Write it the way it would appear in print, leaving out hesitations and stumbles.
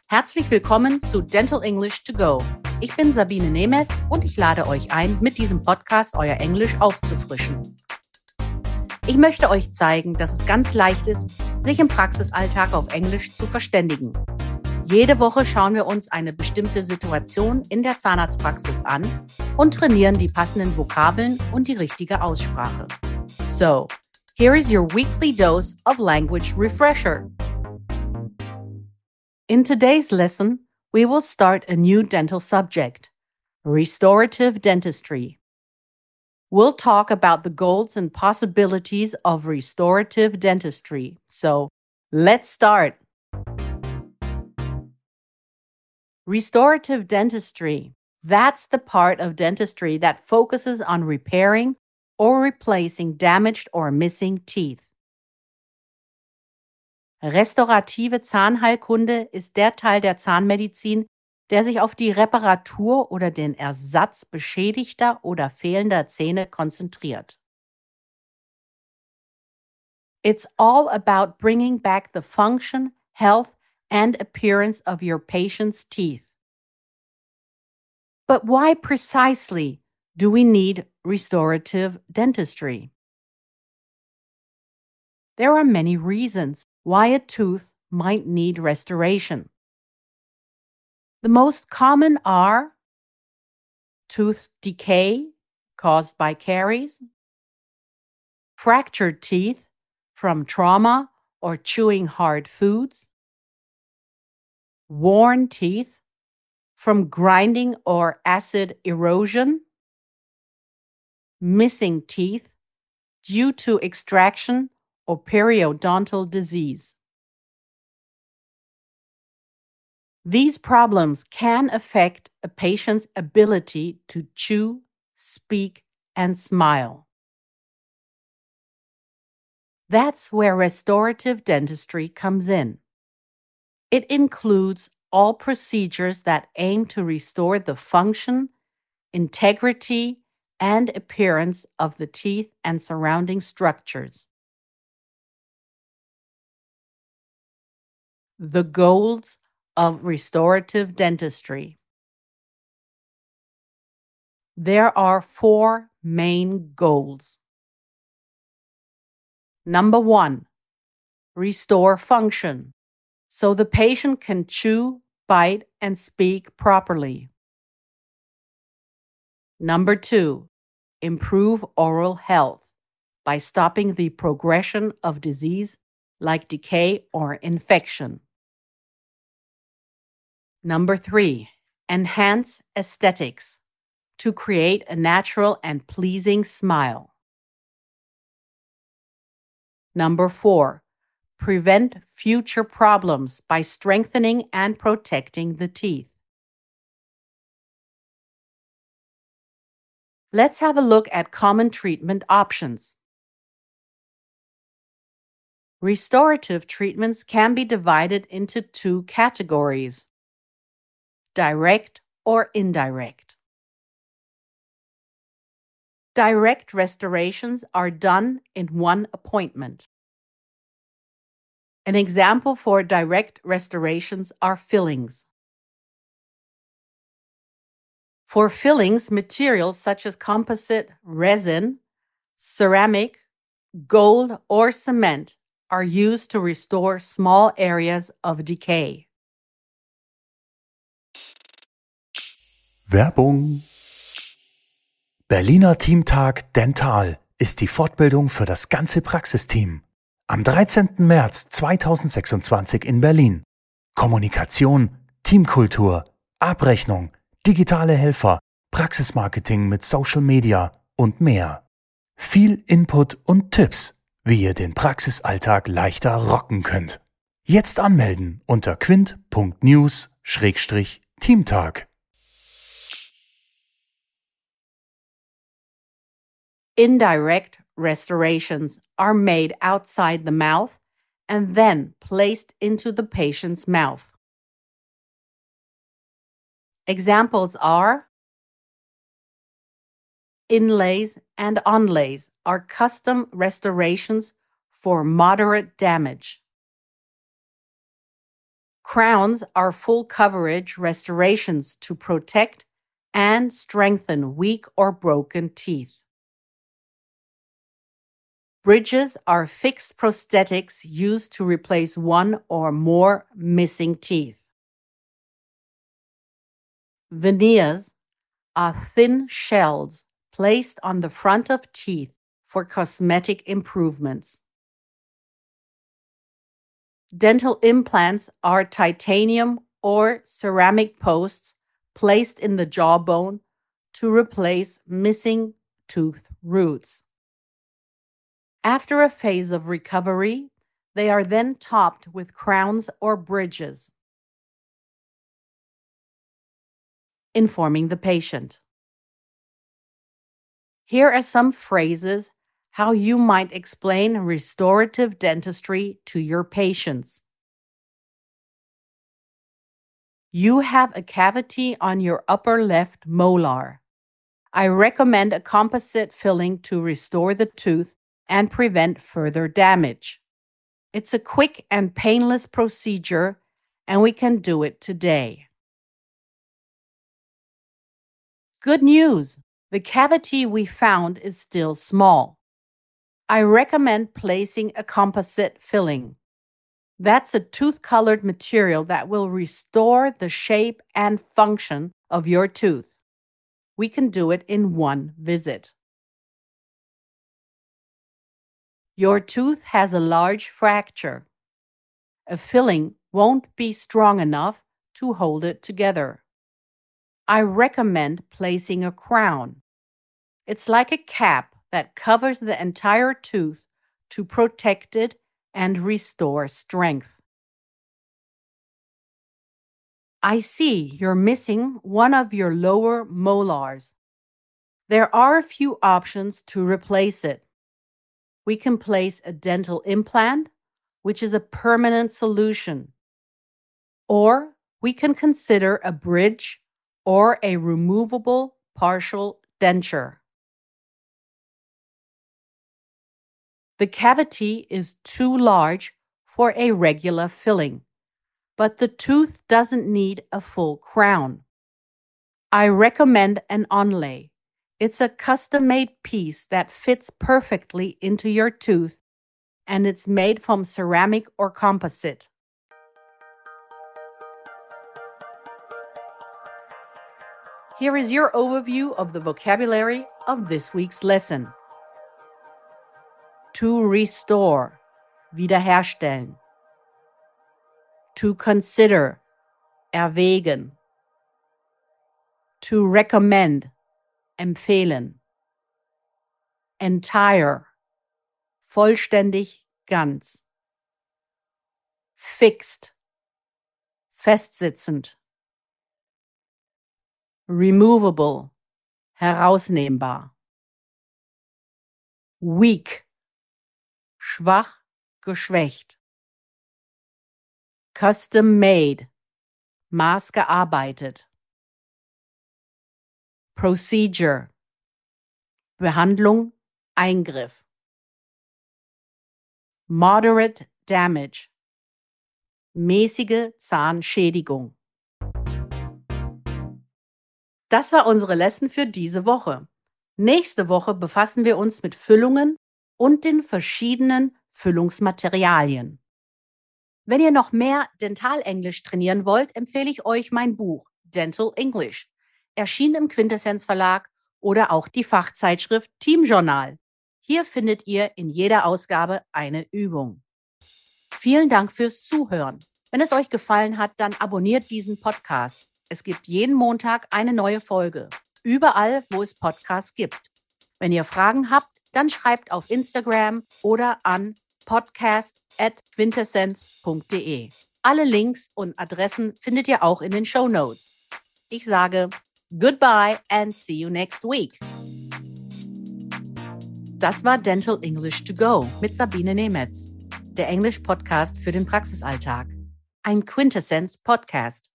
Herzlich willkommen zu Dental English to Go. Ich bin Sabine Nemetz und ich lade euch ein, mit diesem Podcast euer Englisch aufzufrischen. Ich möchte euch zeigen, dass es ganz leicht ist, sich im Praxisalltag auf Englisch zu verständigen. Jede Woche schauen wir uns eine bestimmte Situation in der Zahnarztpraxis an und trainieren die passenden Vokabeln und die richtige Aussprache. So, here is your weekly dose of language refresher. In today's lesson, we will start a new dental subject, restorative dentistry. We'll talk about the goals and possibilities of restorative dentistry. So, let's start. Restorative dentistry. That's the part of dentistry that focuses on repairing or replacing damaged or missing teeth. Restaurative Zahnheilkunde ist der Teil der Zahnmedizin, der sich auf die Reparatur oder den Ersatz beschädigter oder fehlender Zähne konzentriert. It's all about bringing back the function, health, and appearance of your patient's teeth. But why precisely do we need restorative dentistry? There are many reasons why a tooth might need restoration. The most common are tooth decay caused by caries, fractured teeth from trauma or chewing hard foods, worn teeth from grinding or acid erosion, missing teeth due to extraction or periodontal disease. These problems can affect a patient's ability to chew, speak, and smile. That's where restorative dentistry comes in. It includes all procedures that aim to restore the function, integrity, and appearance of the teeth and surrounding structures. The goals of restorative dentistry. There are 4 main goals. Number 1, restore function, so the patient can chew, bite, and speak properly. Number 2, improve oral health by stopping the progression of disease like decay or infection. Number 3, enhance aesthetics to create a natural and pleasing smile. Number 4, prevent future problems by strengthening and protecting the teeth. Let's have a look at common treatment options. Restorative treatments can be divided into 2 categories: direct or indirect. Direct restorations are done in one appointment. An example for direct restorations are fillings. For fillings, materials such as composite, resin, ceramic, gold, or cement are used to restore small areas of decay. Werbung. Berliner Teamtag Dental ist die Fortbildung für das ganze Praxisteam. Am 13. März 2026 in Berlin. Kommunikation, Teamkultur, Abrechnung, digitale Helfer, Praxismarketing mit Social Media und mehr. Viel Input und Tipps, wie ihr den Praxisalltag leichter rocken könnt. Jetzt anmelden unter quint.news/Teamtag. Indirect restorations are made outside the mouth and then placed into the patient's mouth. Examples are inlays and onlays are custom restorations for moderate damage. Crowns are full coverage restorations to protect and strengthen weak or broken teeth. Bridges are fixed prosthetics used to replace one or more missing teeth. Veneers are thin shells placed on the front of teeth for cosmetic improvements. Dental implants are titanium or ceramic posts placed in the jawbone to replace missing tooth roots. After a phase of recovery, they are then topped with crowns or bridges. Informing the patient. Here are some phrases how you might explain restorative dentistry to your patients. You have a cavity on your upper left molar. I recommend a composite filling to restore the tooth and prevent further damage. It's a quick and painless procedure, and we can do it today. Good news! The cavity we found is still small. I recommend placing a composite filling. That's a tooth-colored material that will restore the shape and function of your tooth. We can do it in one visit. Your tooth has a large fracture. A filling won't be strong enough to hold it together. I recommend placing a crown. It's like a cap that covers the entire tooth to protect it and restore strength. I see you're missing one of your lower molars. There are a few options to replace it. We can place a dental implant, which is a permanent solution. Or we can consider a bridge or a removable partial denture. The cavity is too large for a regular filling, but the tooth doesn't need a full crown. I recommend an onlay. It's a custom-made piece that fits perfectly into your tooth, and it's made from ceramic or composite. Here is your overview of the vocabulary of this week's lesson. To restore, wiederherstellen. To consider, erwägen. To recommend, empfehlen. Entire, vollständig, ganz. Fixed, festsitzend. Removable, herausnehmbar. Weak, schwach, geschwächt. Custom made, maßgearbeitet. Procedure, Behandlung, Eingriff. Moderate damage, mäßige Zahnschädigung. Das war unsere Lesson für diese Woche. Nächste Woche befassen wir uns mit Füllungen und den verschiedenen Füllungsmaterialien. Wenn ihr noch mehr Dentalenglisch trainieren wollt, empfehle ich euch mein Buch Dental English, erschienen im Quintessenz Verlag, oder auch die Fachzeitschrift Team Journal. Hier findet ihr in jeder Ausgabe eine Übung. Vielen Dank fürs Zuhören. Wenn es euch gefallen hat, dann abonniert diesen Podcast. Es gibt jeden Montag eine neue Folge. Überall, wo es Podcasts gibt. Wenn ihr Fragen habt, dann schreibt auf Instagram oder an podcast@quintessenz.de. Alle Links und Adressen findet ihr auch in den Shownotes. Ich sage goodbye and see you next week. Das war Dental English to Go mit Sabine Nemetz, der Englisch-Podcast für den Praxisalltag. Ein Quintessenz-Podcast.